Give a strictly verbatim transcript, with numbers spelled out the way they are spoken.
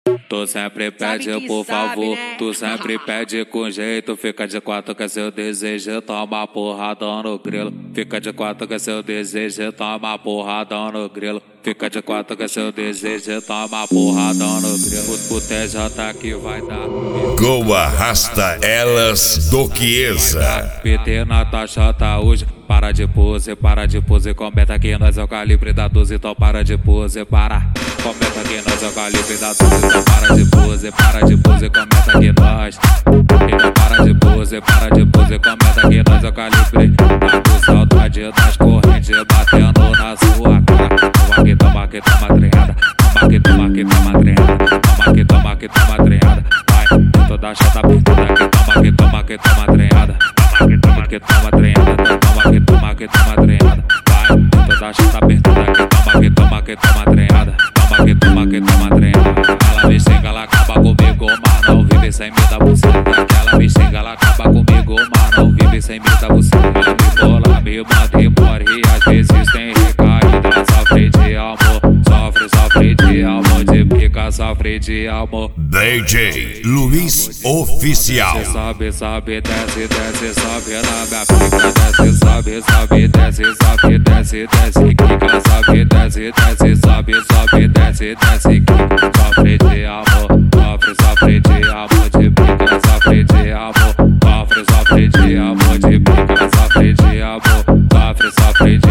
Tu sempre pede, por favor, né? Tu sempre pede com jeito. Fica de quatro que é seu desejo, toma porradão no grilo. Fica de quatro que é seu desejo, toma porradão no grilo. Fica de quatro que é seu desejo, toma porradão no grilo. O T J que vai dar. Go arrasta elas do Chiesa. P T na taxa tá hoje. Para de pose, para de pose. Comenta que nós é o calibre da doze, então para de pose, para. Comenta que nós é o calibre da doze, então para de pose, para de pose. Comenta que nós. Então para de pose, para de pose. Comenta que nós é o calibre da doze. Saudade das correntes batendo na sua cara. Toma que toma que toma treinada. Toma que toma que toma treinada. Toma que toma que toma treinada. Vai, toda chata abertura que toma que toma que toma treinada. Toma que toma que toma treinada. Toma que toma que toma treinada. Vai, toda chata abertura que toma que toma que toma treinada. Toma que toma que toma treinada. Ela me xinga, ela acaba comigo, mas não vive sem me dar buceta. Ela me xinga, ela acaba comigo, mas não vive sem me dar buceta. Ela me bola, me manda embora e às vezes tem recaída. Sofre de amor, sofre, sofre de amor. De pica, sofre de amor. D J Luiz Oficial. Desce, sobe, sobe, desce, desce, sobe na minha pica. Desce, sobe, sobe, desce, sobe, desce, desce, quica. Sobe, desce, desce, sobe, sobe, desce, desce, quica. Sofre de amor, sofre, sofre de amor. De pica, sofre de amor. Sofre, sofre de amor. De pica, sofre de amor. Sofre, sofre de